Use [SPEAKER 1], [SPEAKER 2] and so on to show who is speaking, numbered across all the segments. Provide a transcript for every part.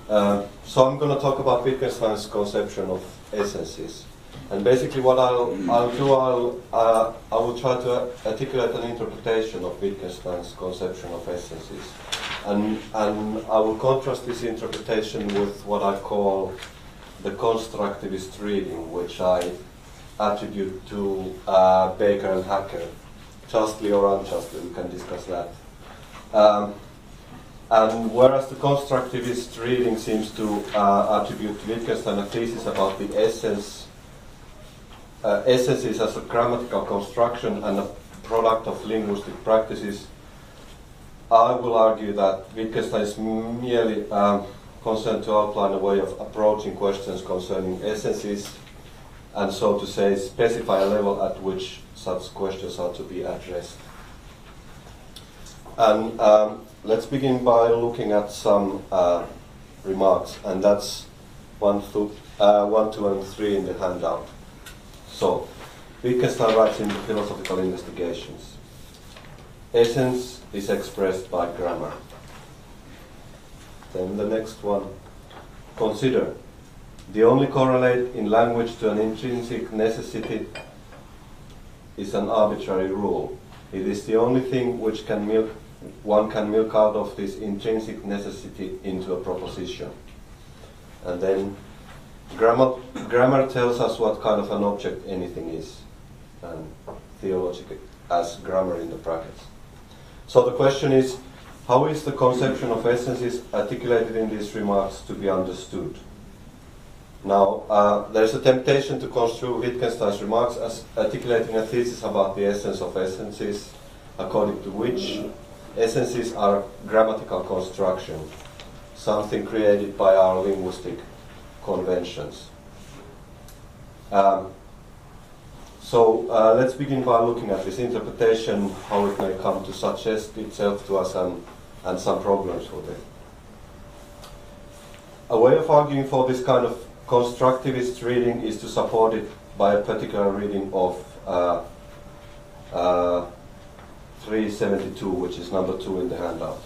[SPEAKER 1] So I'm going to talk about Wittgenstein's conception of essences. And basically what I will try to articulate an interpretation of Wittgenstein's conception of essences. And I will contrast this interpretation with what I call the constructivist reading, which I attribute to Baker and Hacker. Justly or unjustly, we can discuss that. And whereas the constructivist reading seems to attribute to Wittgenstein a thesis about the essences as a grammatical construction and a product of linguistic practices, I will argue that Wittgenstein is merely concerned to outline a way of approaching questions concerning essences, and so to say, specify a level at which such questions are to be addressed. And let's begin by looking at some remarks, and that's 1, 2, and 3 in the handout. So, Wittgenstein writes in the Philosophical Investigations, essence is expressed by grammar. Then the next one, consider, the only correlate in language to an intrinsic necessity is an arbitrary rule. It is the only thing which one can milk out of this intrinsic necessity into a proposition. And then grammar tells us what kind of an object anything is, and theologically as grammar in the brackets. So the question is, how is the conception of essences articulated in these remarks to be understood? Now, there's a temptation to construe Wittgenstein's remarks as articulating a thesis about the essence of essences, according to which essences are grammatical construction, something created by our linguistic conventions. So let's begin by looking at this interpretation, how it may come to suggest itself to us, and some problems with it. A way of arguing for this kind of constructivist reading is to support it by a particular reading of 372, which is number 2 in the handout.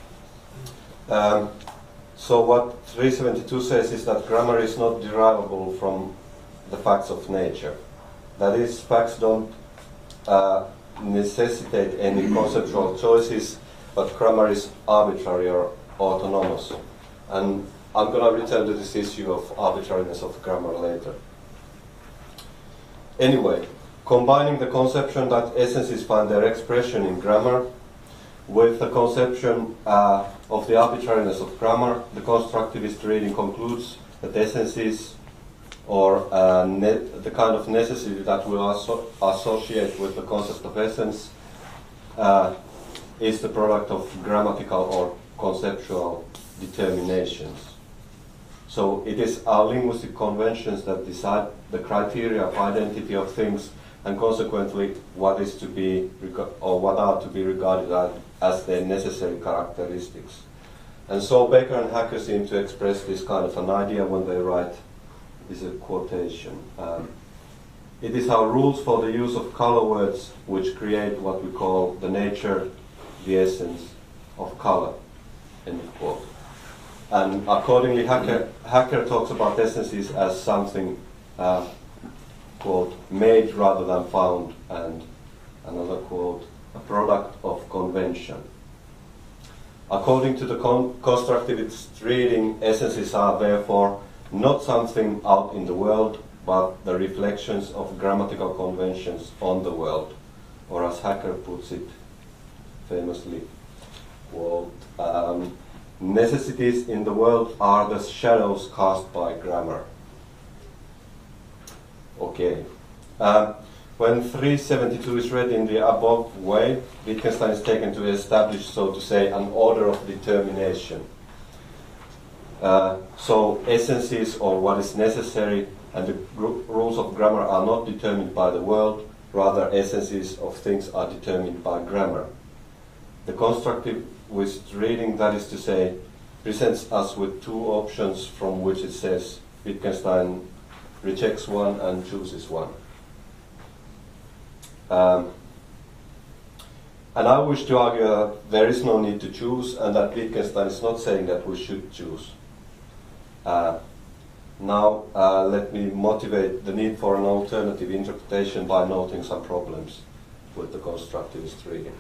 [SPEAKER 1] So what 372 says is that grammar is not derivable from the facts of nature. That is, facts don't necessitate any conceptual choices, but grammar is arbitrary or autonomous. And I'm going to return to this issue of arbitrariness of grammar later. Anyway, combining the conception that essences find their expression in grammar with the conception of the arbitrariness of grammar, the constructivist reading concludes that essences, or the kind of necessity that we associate with the concept of essence, is the product of grammatical or conceptual determinations. So it is our linguistic conventions that decide the criteria of identity of things, and consequently what is to be or what are to be regarded as their necessary characteristics. And so Baker and Hacker seem to express this kind of an idea when they write, this is a quotation, it is our rules for the use of color words which create what we call the nature, the essence of color, end of quote. And accordingly, Hacker talks about essences as something, quote, made rather than found, and another quote, a product of convention. According to the constructivist reading, essences are therefore not something out in the world, but the reflections of grammatical conventions on the world, or as Hacker puts it famously, quote, necessities in the world are the shadows cast by grammar. Okay. When 372 is read in the above way, Wittgenstein is taken to establish, so to say, an order of determination. So essences, or what is necessary, and the rules of grammar are not determined by the world, rather essences of things are determined by grammar. The constructivist reading, that is to say, presents us with two options from which it says Wittgenstein rejects one and chooses one. And I wish to argue that there is no need to choose, and that Wittgenstein is not saying that we should choose. Now let me motivate the need for an alternative interpretation by noting some problems with the constructivist reading.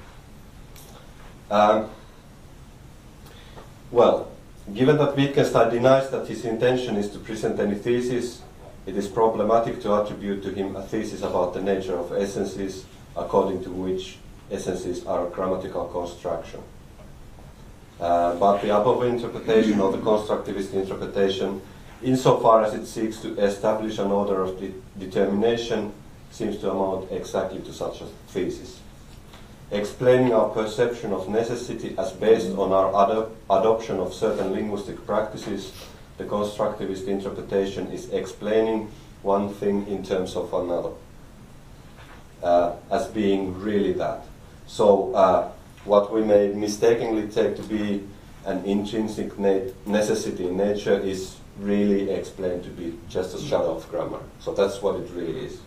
[SPEAKER 1] Well, given that Wittgenstein denies that his intention is to present any thesis, it is problematic to attribute to him a thesis about the nature of essences, according to which essences are a grammatical construction. But the above interpretation, or the constructivist interpretation, insofar as it seeks to establish an order of determination, seems to amount exactly to such a thesis. Explaining our perception of necessity as based on our adoption of certain linguistic practices, the constructivist interpretation is explaining one thing in terms of another, as being really that. So what we may mistakenly take to be an intrinsic necessity in nature is really explained to be just a shadow of grammar. So that's what it really is.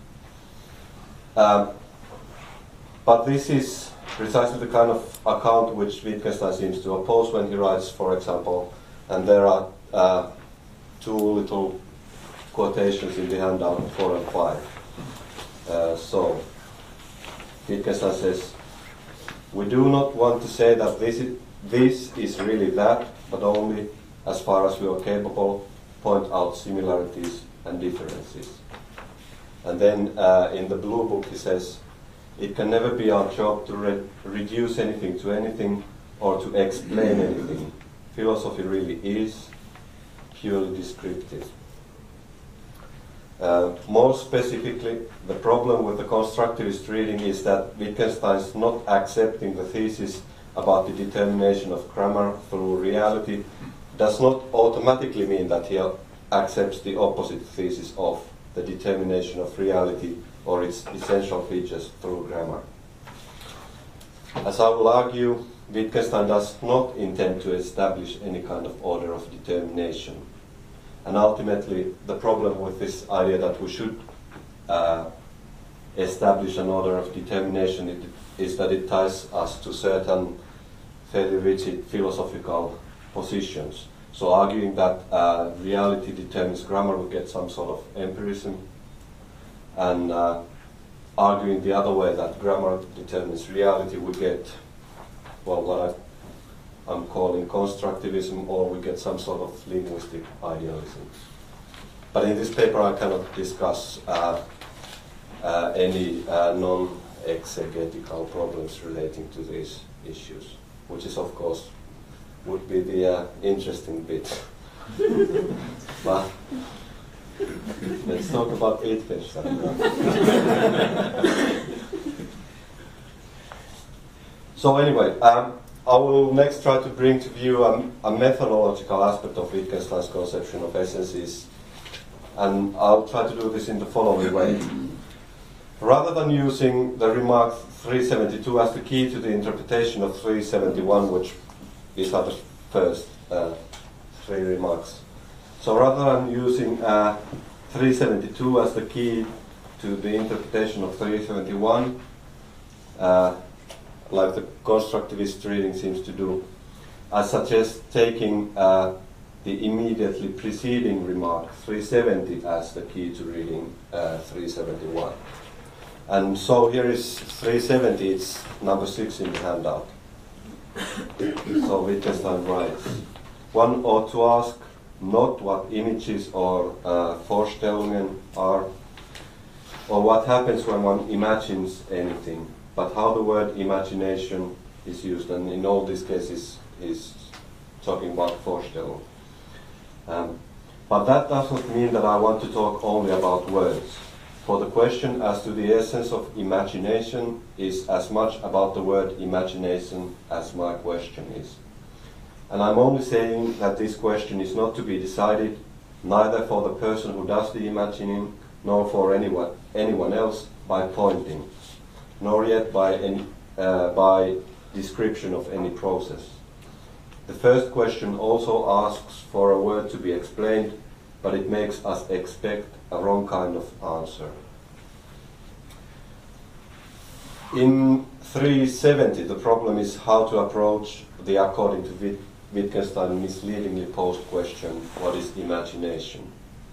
[SPEAKER 1] But this is precisely the kind of account which Wittgenstein seems to oppose when he writes, for example, and there are two little quotations in the handout, 4 and 5. So Wittgenstein says, "We do not want to say that this is really that, but only, as far as we are capable, point out similarities and differences." And then in the Blue Book he says, "It can never be our job to reduce anything to anything or to explain anything. Philosophy really is purely descriptive." More specifically, the problem with the constructivist reading is that Wittgenstein's not accepting the thesis about the determination of grammar through reality does not automatically mean that he accepts the opposite thesis of the determination of reality or its essential features through grammar. As I will argue, Wittgenstein does not intend to establish any kind of order of determination. And ultimately, the problem with this idea that we should establish an order of determination is that it ties us to certain fairly rigid philosophical positions. So arguing that reality determines grammar, we get some sort of empirism, and arguing the other way, that grammar determines reality, we get, well, what I'm calling constructivism, or we get some sort of linguistic idealism. But in this paper I cannot discuss any non-exegetical problems relating to these issues, which is, of course, would be the interesting bit. But let's talk about Wittgenstein. So anyway, I will next try to bring to view a methodological aspect of Wittgenstein's conception of essences, and I'll try to do this in the following way. Rather than using the remark 372 as the key to the interpretation of 371, which these are the first three remarks. So rather than using 372 as the key to the interpretation of 371, like the constructivist reading seems to do, I suggest taking the immediately preceding remark 370 as the key to reading 371. And so here is 370, it's number 6 in the handout. So Wittgenstein writes, "One ought to ask not what images or Vorstellungen are, or what happens when one imagines anything, but how the word imagination is used." And in all these cases he's talking about Vorstellung. But that doesn't mean that I want to talk only about words. For the question as to the essence of imagination is as much about the word imagination as my question is. And I'm only saying that this question is not to be decided neither for the person who does the imagining, nor for anyone else by pointing, nor yet by description of any process. The first question also asks for a word to be explained, but it makes us expect a wrong kind of answer. In 370, the problem is how to approach the, according to Wittgenstein misleadingly posed question, what is imagination?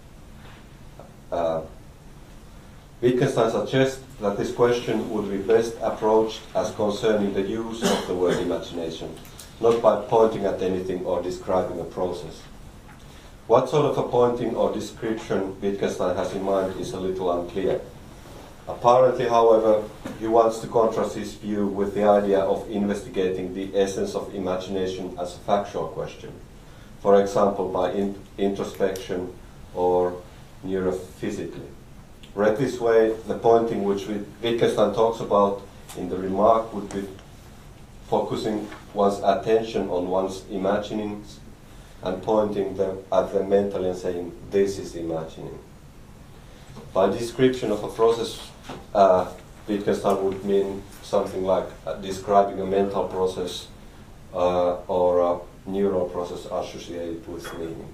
[SPEAKER 1] Wittgenstein suggests that this question would be best approached as concerning the use of the word imagination, not by pointing at anything or describing a process. What sort of a pointing or description Wittgenstein has in mind is a little unclear. Apparently, however, he wants to contrast his view with the idea of investigating the essence of imagination as a factual question, for example, by introspection or neurophysically. Read this way, the pointing which Wittgenstein talks about in the remark would be focusing one's attention on one's imaginings and pointing them at them mentally and saying, this is imagining. By description of a process, Wittgenstein would mean something like describing a mental process or a neural process associated with meaning.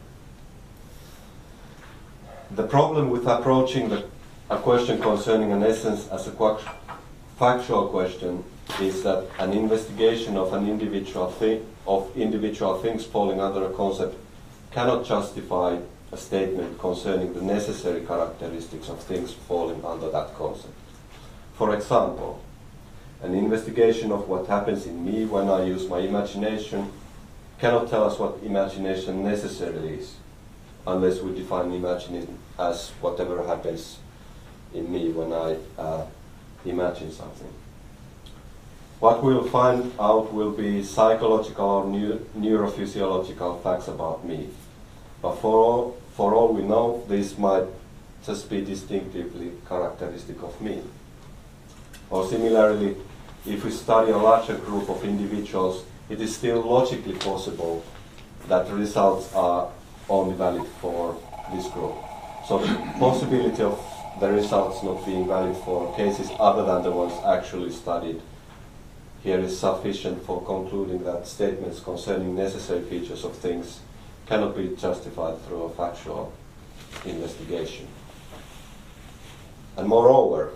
[SPEAKER 1] The problem with approaching a question concerning an essence as a factual question is that an investigation of an individual things falling under a concept cannot justify a statement concerning the necessary characteristics of things falling under that concept. For example, an investigation of what happens in me when I use my imagination cannot tell us what imagination necessarily is, unless we define imagining as whatever happens in me when I imagine something. What we'll find out will be psychological or neurophysiological facts about me. But for all we know, this might just be distinctively characteristic of me. Or similarly, if we study a larger group of individuals, it is still logically possible that the results are only valid for this group. So the possibility of the results not being valid for cases other than the ones actually studied here is sufficient for concluding that statements concerning necessary features of things cannot be justified through a factual investigation. And moreover,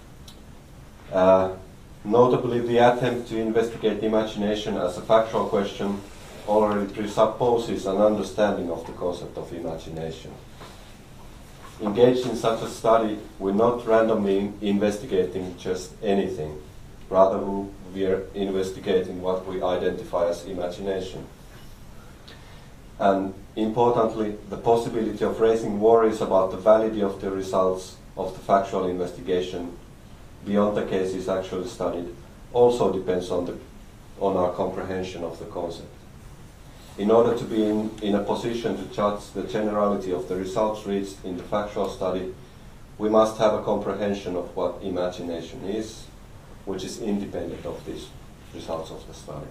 [SPEAKER 1] notably the attempt to investigate imagination as a factual question already presupposes an understanding of the concept of imagination. Engaged in such a study, we're not randomly investigating just anything. Rather, we are investigating what we identify as imagination. And importantly, the possibility of raising worries about the validity of the results of the factual investigation beyond the cases actually studied also depends on our comprehension of the concept. In order to be in a position to judge the generality of the results reached in the factual study, we must have a comprehension of what imagination is, which is independent of these results of the study.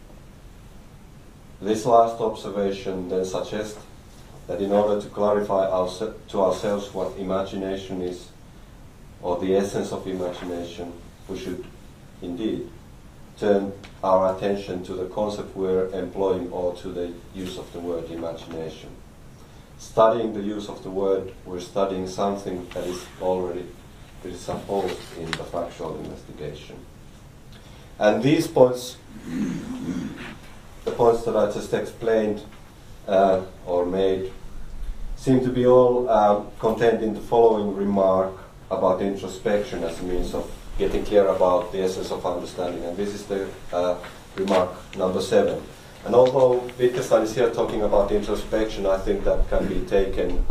[SPEAKER 1] This last observation then suggests that in order to clarify to ourselves what imagination is, or the essence of imagination, we should indeed turn our attention to the concept we're employing or to the use of the word imagination. Studying the use of the word, we're studying something that is already presupposed in the factual investigation. And these points, the points that I just explained or made, seem to be all contained in the following remark about introspection as a means of getting clear about the essence of understanding. And this is the remark number 7. And although Wittgenstein is here talking about introspection, I think that can be taken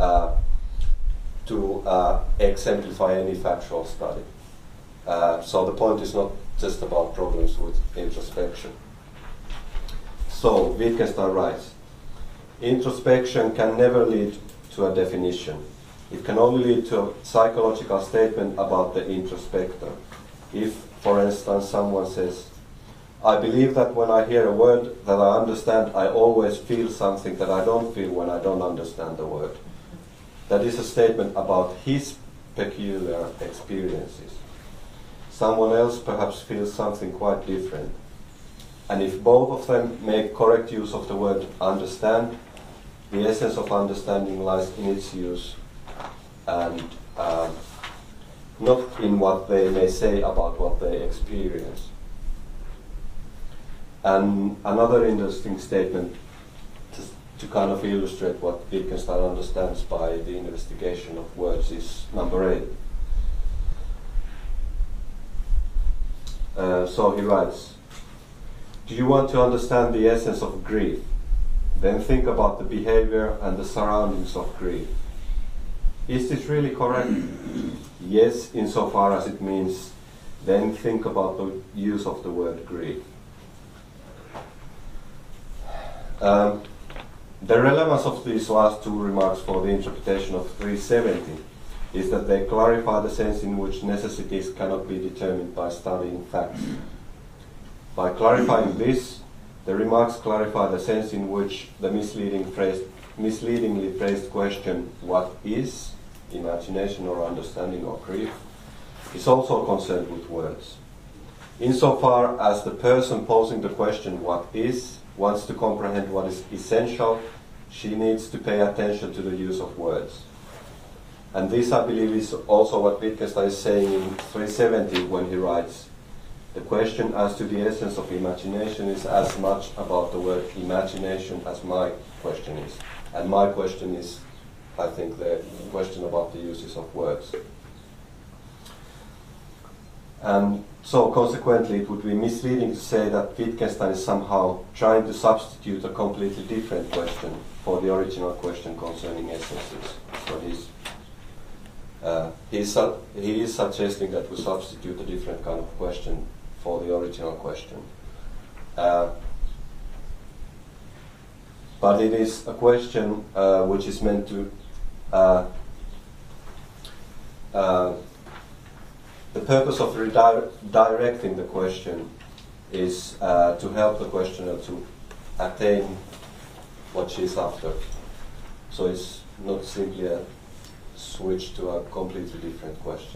[SPEAKER 1] to exemplify any factual study. So the point is not just about problems with introspection. So Wittgenstein writes, introspection can never lead to a definition. It can only lead to a psychological statement about the introspector. If, for instance, someone says, I believe that when I hear a word that I understand, I always feel something that I don't feel when I don't understand the word. That is a statement about his peculiar experiences. Someone else perhaps feels something quite different. And if both of them make correct use of the word understand, the essence of understanding lies in its use and not in what they may say about what they experience. And another interesting statement to kind of illustrate what Wittgenstein understands by the investigation of words is number 8. So he writes, do you want to understand the essence of grief? Then think about the behavior and the surroundings of grief. Is this really correct? Yes, insofar as it means then think about the use of the word grief. The relevance of these last two remarks for the interpretation of 370 is that they clarify the sense in which necessities cannot be determined by studying facts. By clarifying this, the remarks clarify the sense in which the misleadingly phrased question, what is imagination or understanding or grief, is also concerned with words. Insofar as the person posing the question, what is, wants to comprehend what is essential, she needs to pay attention to the use of words. And this, I believe, is also what Wittgenstein is saying in 370 when he writes, the question as to the essence of imagination is as much about the word imagination as my question is. And my question is, I think, the question about the uses of words. And so consequently it would be misleading to say that Wittgenstein is somehow trying to substitute a completely different question for the original question concerning essences. So he is suggesting that we substitute a different kind of question for the original question. But it is a question which is meant to the purpose of redirecting the question is to help the questioner to attain what she's after. So it's not simply a switch to a completely different question.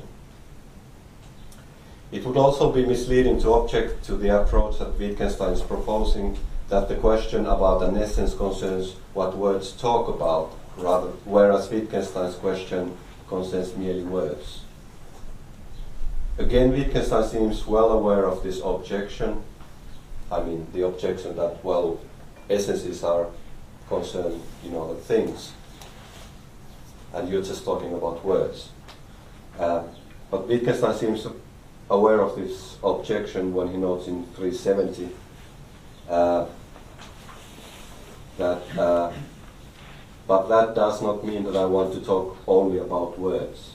[SPEAKER 1] It would also be misleading to object to the approach that Wittgenstein is proposing, that the question about an essence concerns what words talk about, whereas Wittgenstein's question concerns merely words. Again, Wittgenstein seems well aware of this objection. I mean, the objection that, well, essences are concerned, the things, and you're just talking about words. But Wittgenstein seems aware of this objection when he notes in 370 but that does not mean that I want to talk only about words.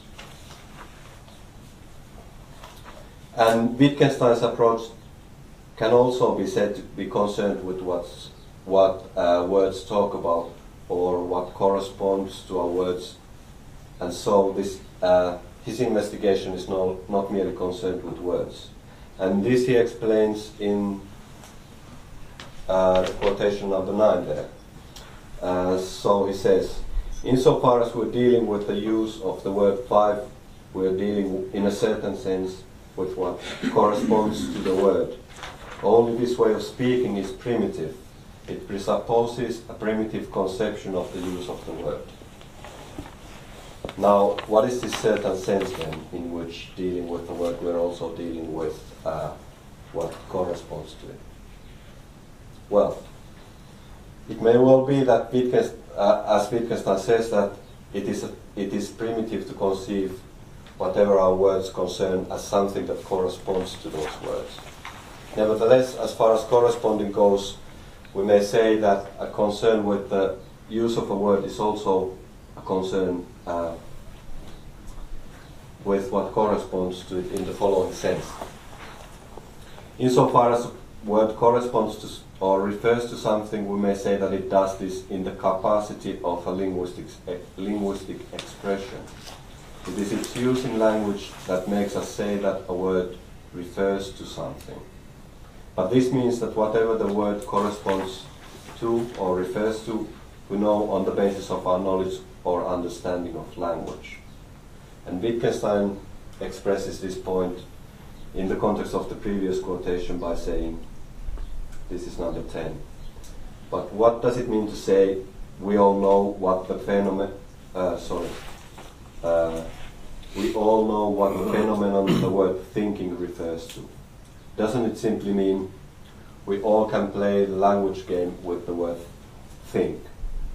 [SPEAKER 1] And Wittgenstein's approach can also be said to be concerned with what words talk about or what corresponds to our words. And so this, his investigation is not merely concerned with words. And this he explains in the quotation number 9 there. So he says, insofar as we're dealing with the use of the word 5, we're dealing in a certain sense with what corresponds to the word. Only this way of speaking is primitive. It presupposes a primitive conception of the use of the word. Now, what is this certain sense then, in which dealing with the word we're also dealing with what corresponds to it? Well, it may well be that as Wittgenstein says, that it is primitive to conceive whatever our words concern as something that corresponds to those words. Nevertheless, as far as corresponding goes, we may say that a concern with the use of a word is also a concern with what corresponds to it in the following sense. Insofar as a word corresponds to or refers to something, we may say that it does this in the capacity of a linguistic expression. It is its use in language that makes us say that a word refers to something. But this means that whatever the word corresponds to or refers to, we know on the basis of our knowledge or understanding of language. And Wittgenstein expresses this point in the context of the previous quotation by saying, this is number 10. But what does it mean to say, we all know what the phenomenon, we all know what the phenomenon the word thinking refers to? Doesn't it simply mean we all can play the language game with the word think?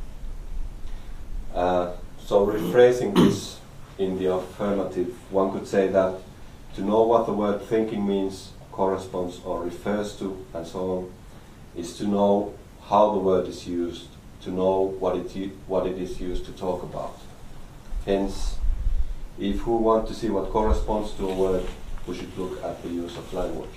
[SPEAKER 1] So rephrasing this in the affirmative, one could say that to know what the word thinking means, corresponds or refers to, and so on, is to know how the word is used, to know what it is used to talk about. Hence, if we want to see what corresponds to a word, we should look at the use of language.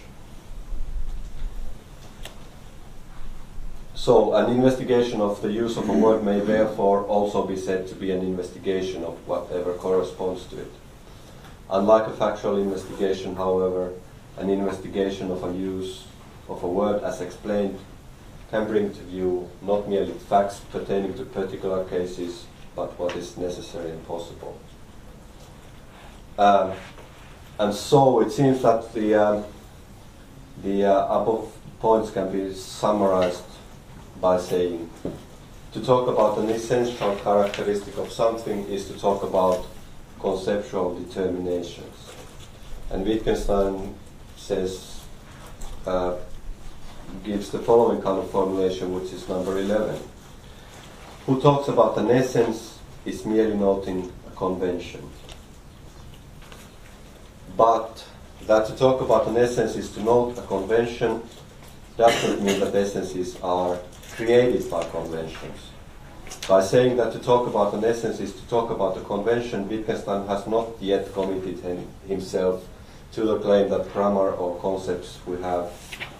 [SPEAKER 1] So, an investigation of the use of a word may therefore also be said to be an investigation of whatever corresponds to it. Unlike a factual investigation, however, an investigation of a use of a word as explained can bring to view not merely facts pertaining to particular cases, but what is necessary and possible. And so it seems that the above points can be summarized by saying, to talk about an essential characteristic of something is to talk about conceptual determinations. And Wittgenstein says, gives the following kind of formulation, which is number 11. Who talks about an essence is merely noting a convention. But that to talk about an essence is to note a convention does not mean that essences are created by conventions. By saying that to talk about an essence is to talk about a convention, Wittgenstein has not yet committed himself to the claim that grammar or concepts we have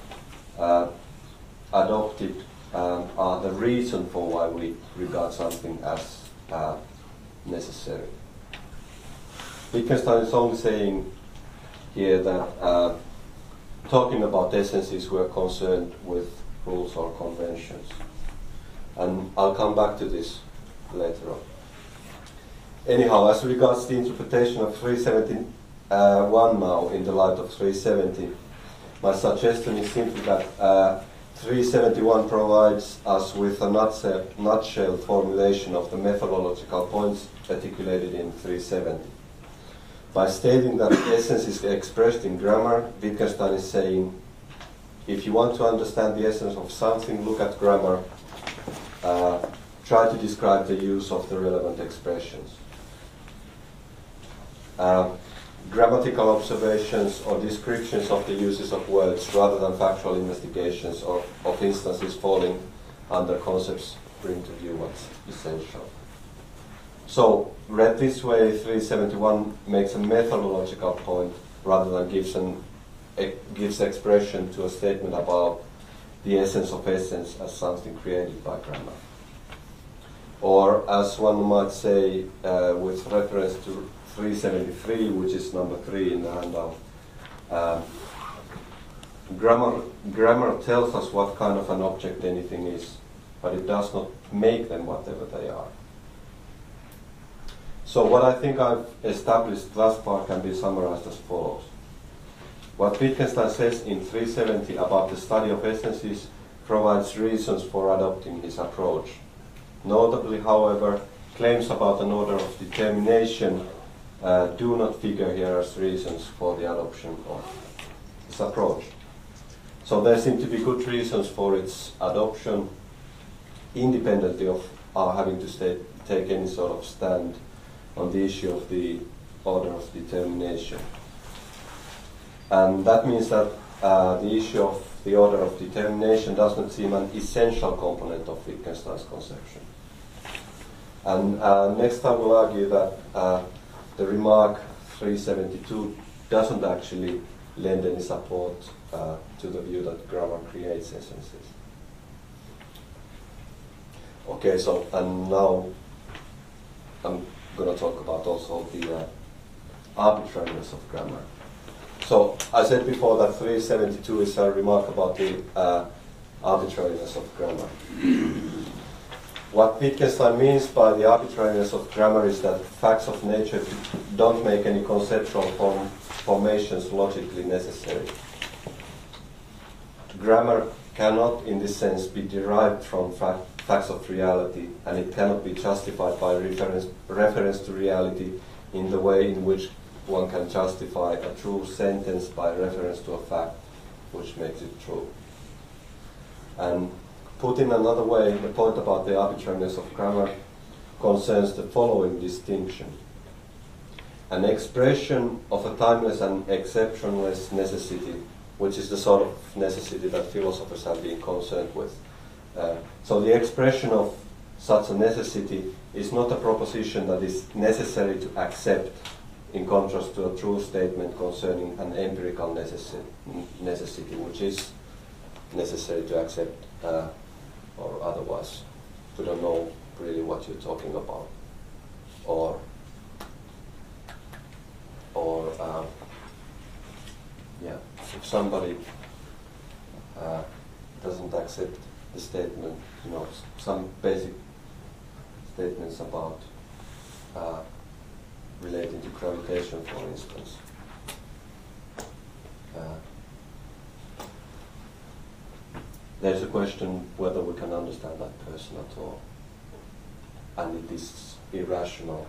[SPEAKER 1] adopted are the reason for why we regard something as necessary. Wittgenstein is only saying here that talking about essences, we are concerned with rules or conventions. And I'll come back to this later on. Anyhow, as regards the interpretation of 371 now in the light of 370, my suggestion is simply that 371 provides us with a nutshell formulation of the methodological points articulated in 370. By stating that essence is expressed in grammar, Wittgenstein is saying, if you want to understand the essence of something, look at grammar, try to describe the use of the relevant expressions. Grammatical observations or descriptions of the uses of words rather than factual investigations or of instances falling under concepts bring to view what's essential. So, read this way, 371 makes a methodological point rather than gives expression to a statement about the essence of essence as something created by grammar. Or, as one might say, with reference to 373, which is number 3 in the handout, grammar tells us what kind of an object anything is, but it does not make them whatever they are. So what I think I've established thus far can be summarized as follows. What Wittgenstein says in 370 about the study of essences provides reasons for adopting his approach. Notably, however, claims about an order of determination do not figure here as reasons for the adoption of his approach. So there seem to be good reasons for its adoption, independently of our having to take any sort of stand on the issue of the order of determination. And that means that the issue of the order of determination does not seem an essential component of Wittgenstein's conception. And next I will argue that the remark 372 doesn't actually lend any support to the view that grammar creates essences. Okay, so, and now I'm going to talk about also the arbitrariness of grammar. So I said before that 372 is a remark about the arbitrariness of grammar. What Wittgenstein means by the arbitrariness of grammar is that facts of nature don't make any conceptual formations logically necessary. Grammar cannot, in this sense, be derived from facts of reality, and it cannot be justified by reference to reality in the way in which one can justify a true sentence by reference to a fact which makes it true. And put in another way, the point about the arbitrariness of grammar concerns the following distinction. An expression of a timeless and exceptionless necessity, which is the sort of necessity that philosophers have been concerned with. So the expression of such a necessity is not a proposition that is necessary to accept, in contrast to a true statement concerning an empirical necessity, which is necessary to accept, or otherwise we don't know really what you're talking about, or if somebody doesn't accept the statement, some basic statements about relating to gravitation, for instance. There's a question whether we can understand that person at all. And it is irrational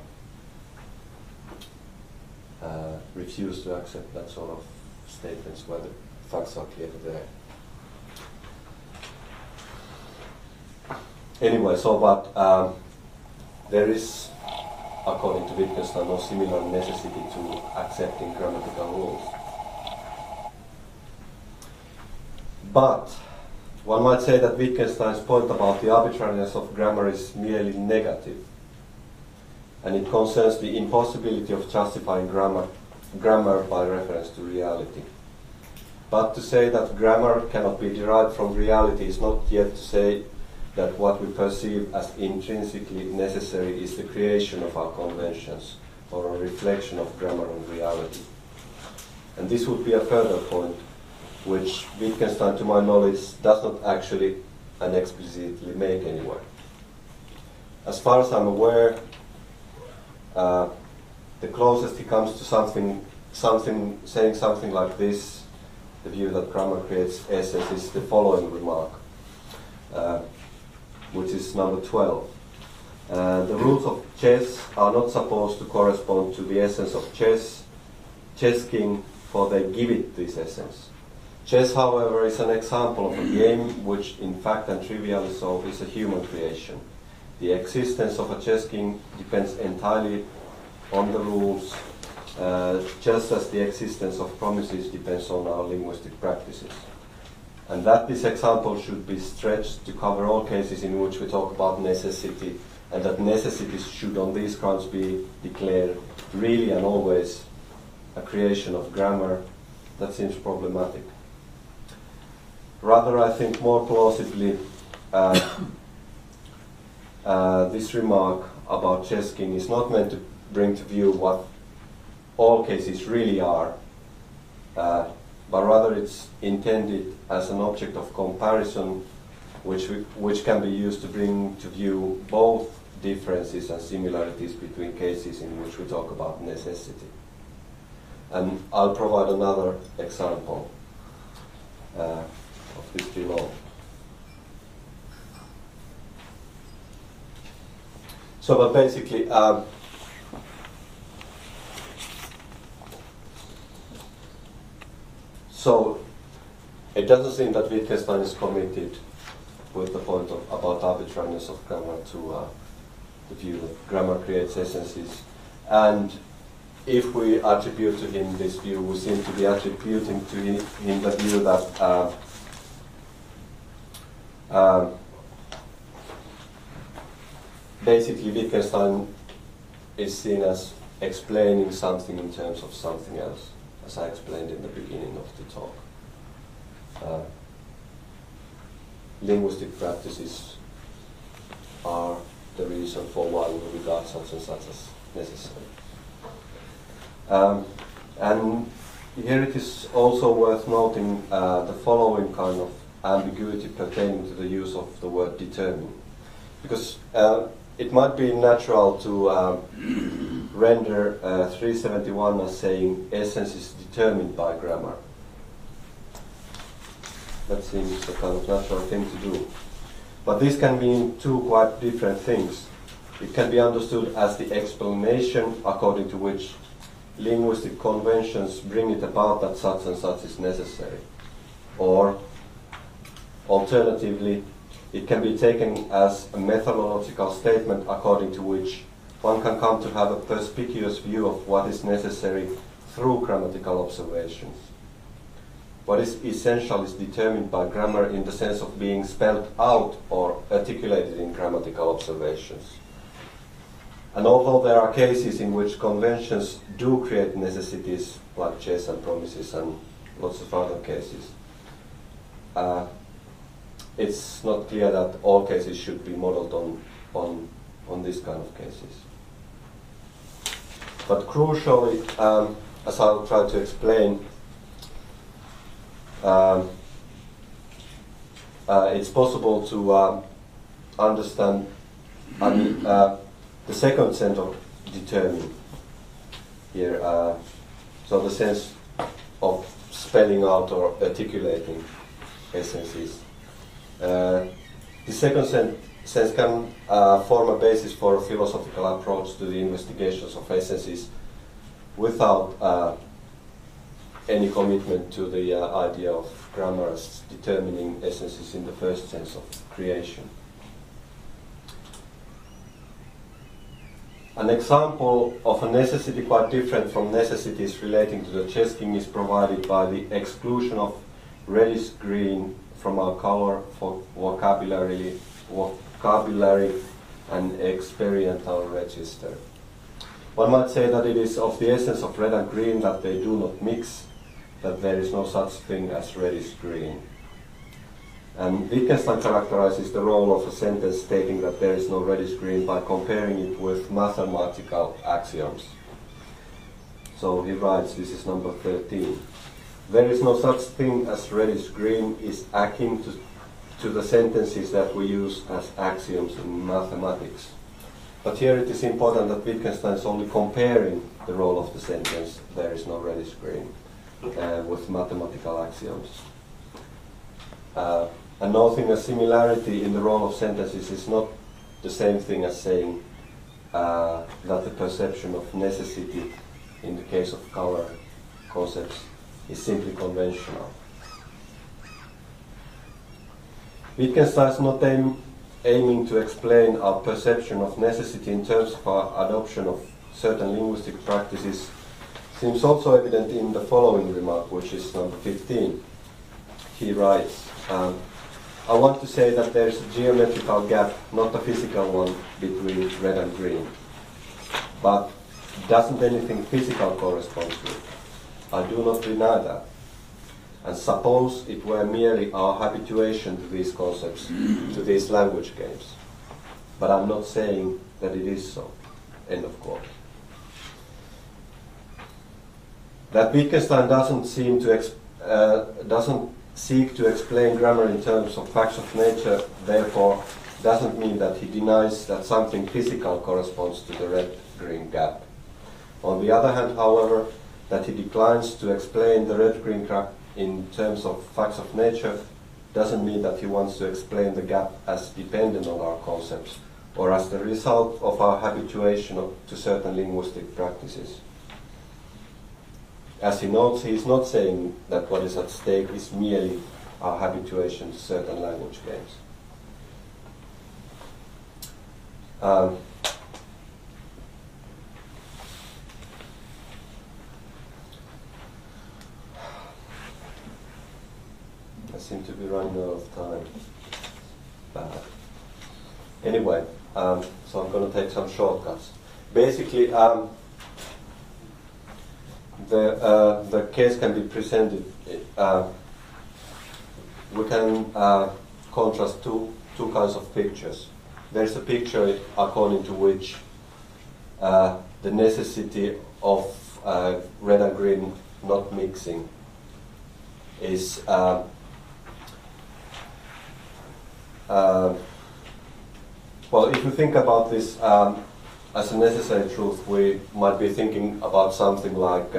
[SPEAKER 1] to refuse to accept that sort of statements where the facts are clearly there. Anyway, but there is, according to Wittgenstein, no similar necessity to accepting grammatical rules. But one might say that Wittgenstein's point about the arbitrariness of grammar is merely negative, and it concerns the impossibility of justifying grammar by reference to reality. But to say that grammar cannot be derived from reality is not yet to say that what we perceive as intrinsically necessary is the creation of our conventions, or a reflection of grammar on reality. And this would be a further point, which Wittgenstein, to my knowledge, does not actually and explicitly make anywhere. As far as I'm aware, the closest he comes to saying something like this, the view that grammar creates essence, is the following remark, which is number 12. The rules of chess are not supposed to correspond to the essence of chess king, for they give it this essence. Chess, however, is an example of a game which, in fact and trivially so, is a human creation. The existence of a chess king depends entirely on the rules, just as the existence of promises depends on our linguistic practices. And that this example should be stretched to cover all cases in which we talk about necessity, and that necessities should on these grounds be declared really and always a creation of grammar, that seems problematic. Rather, I think more plausibly, this remark about chess king is not meant to bring to view what all cases really are, but rather it's intended as an object of comparison which can be used to bring to view both differences and similarities between cases in which we talk about necessity. And I'll provide another example of this below. So, but basically, so it doesn't seem that Wittgenstein is committed with the point about arbitrariness of grammar to the view that grammar creates essences. And if we attribute to him this view, we seem to be attributing to him the view that basically Wittgenstein is seen as explaining something in terms of something else, as I explained in the beginning of the talk. Linguistic practices are the reason for why we regard such and such as necessary. And here it is also worth noting the following kind of ambiguity pertaining to the use of the word determine. Because it might be natural to render 371 as saying essence is determined by grammar. That seems a kind of natural thing to do. But this can mean two quite different things. It can be understood as the explanation according to which linguistic conventions bring it about that such and such is necessary. Or, alternatively, It can be taken as a methodological statement according to which one can come to have a perspicuous view of what is necessary through grammatical observations. What is essential is determined by grammar in the sense of being spelled out or articulated in grammatical observations. And although there are cases in which conventions do create necessities, like chess and promises and lots of other cases, it's not clear that all cases should be modeled on this kind of cases. But crucially, as I'll try to explain, it's possible to understand the second sense of determine here, so the sense of spelling out or articulating essences. The second sense can form a basis for a philosophical approach to the investigations of essences without any commitment to the idea of grammar as determining essences in the first sense of creation. An example of a necessity quite different from necessities relating to the chess king is provided by the exclusion of reddish-green from our color for vocabulary and experiential register. One might say that it is of the essence of red and green that they do not mix, that there is no such thing as reddish-green. And Wittgenstein characterizes the role of a sentence stating that there is no reddish-green by comparing it with mathematical axioms. So he writes, this is number 13. There is no such thing as reddish-green is akin to the sentences that we use as axioms in mathematics. But here it is important that Wittgenstein is only comparing the role of the sentence, there is no reddish-green, with mathematical axioms. And noting a similarity in the role of sentences is not the same thing as saying that the perception of necessity in the case of color concepts is simply conventional. Wittgenstein is not aiming to explain our perception of necessity in terms of our adoption of certain linguistic practices seems also evident in the following remark, which is number 15. He writes, I want to say that there is a geometrical gap, not a physical one, between red and green. But doesn't anything physical correspond to it? I do not deny that. And suppose it were merely our habituation to these concepts, to these language games. But I'm not saying that it is so. End of quote. That Wittgenstein doesn't seek to explain grammar in terms of facts of nature, therefore, doesn't mean that he denies that something physical corresponds to the red-green gap. On the other hand, however, that he declines to explain the red-green gap in terms of facts of nature doesn't mean that he wants to explain the gap as dependent on our concepts or as the result of our habituation to certain linguistic practices. As he notes, he is not saying that what is at stake is merely our habituation to certain language games. I seem to be running out of time. Bad. Anyway, so I'm going to take some shortcuts. Basically, the case can be presented. We can contrast two kinds of pictures. There's a picture according to which the necessity of red and green not mixing is well, if you think about this as a necessary truth, we might be thinking about something like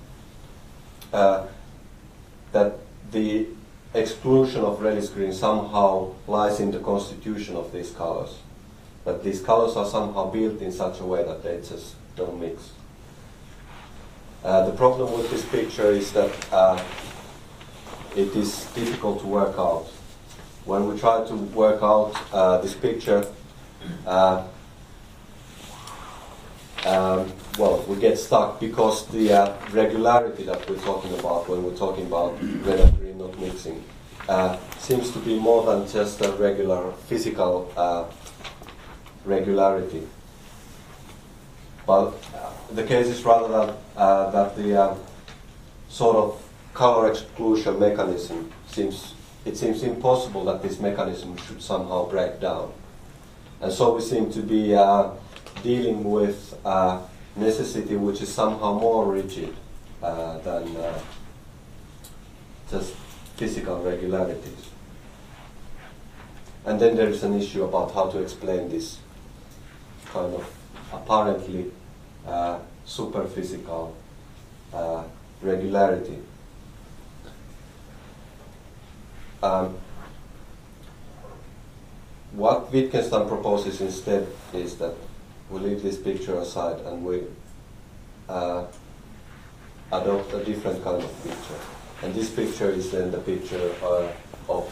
[SPEAKER 1] that the exclusion of reddish-green somehow lies in the constitution of these colors. That these colors are somehow built in such a way that they just don't mix. The problem with this picture is that it is difficult to work out. when we try to work out this picture, well, we get stuck because the regularity that we're talking about when we're talking about red and green not mixing seems to be more than just a regular physical regularity. But the case is rather that the sort of color exclusion mechanism seems impossible that this mechanism should somehow break down. And so we seem to be dealing with necessity which is somehow more rigid than just physical regularities. And then there is an issue about how to explain this kind of apparently superphysical regularity. What Wittgenstein proposes instead is that we leave this picture aside and we adopt a different kind of picture. And this picture is then the picture of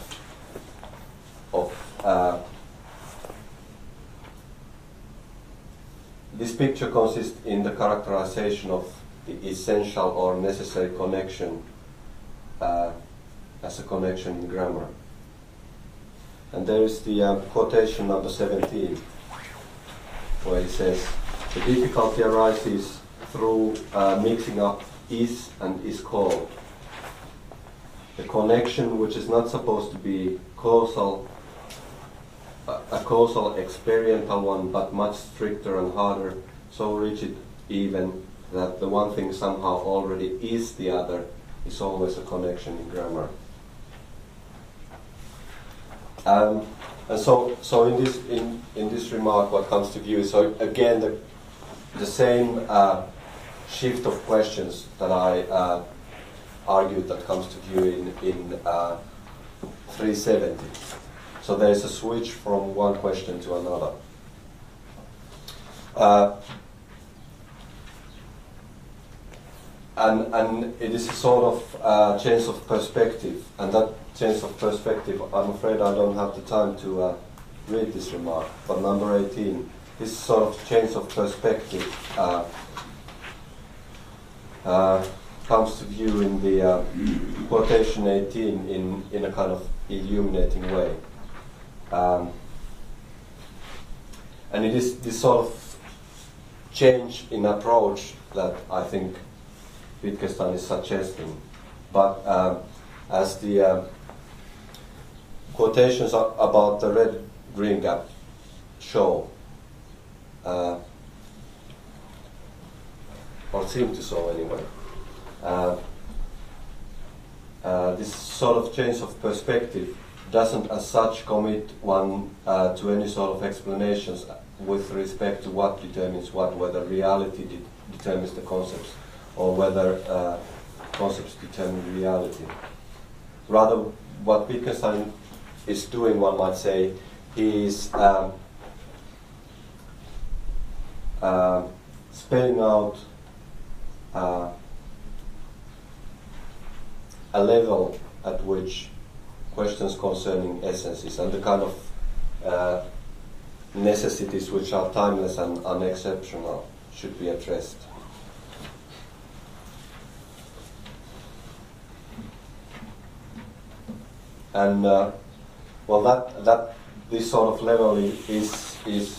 [SPEAKER 1] this picture consists in the characterization of the essential or necessary connection as a connection in grammar. And there is the quotation number 17, where he says, the difficulty arises through mixing up is and is called. The connection which is not supposed to be causal, a causal experiential one, but much stricter and harder, so rigid even that the one thing somehow already is the other, is always a connection in grammar. And so in this remark, what comes to view is, so again the same shift of questions that I argued that comes to view in 370. So there is a switch from one question to another. And it is a sort of change of perspective, and that change of perspective, I'm afraid I don't have the time to read this remark, but number 18, this sort of change of perspective comes to view in the quotation 18 in a kind of illuminating way. And it is this sort of change in approach that I think Wittgenstein is suggesting. But as the quotations about the red-green gap show, or seem to show anyway, this sort of change of perspective doesn't as such commit one to any sort of explanations with respect to what determines what, whether reality determines the concepts or whether concepts determine reality. Rather, what Wittgenstein is doing, one might say, he is spelling out a level at which questions concerning essences and the kind of necessities which are timeless and unexceptional should be addressed. And well, that this sort of level is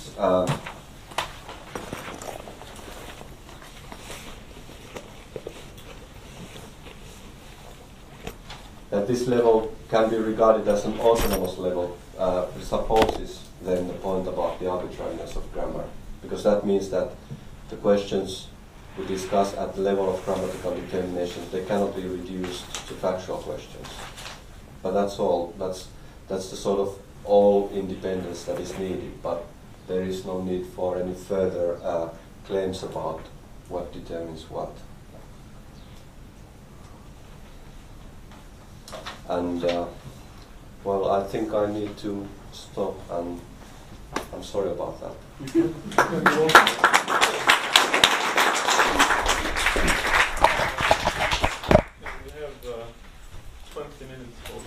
[SPEAKER 1] that this level can be regarded as an autonomous level presupposes then the point about the arbitrariness of grammar, because that means that the questions we discuss at the level of grammatical determinations, they cannot be reduced to factual questions. But that's all. That's the sort of all independence that is needed. But there is no need for any further claims about what determines what. And well, I think I need to stop, and I'm sorry about that.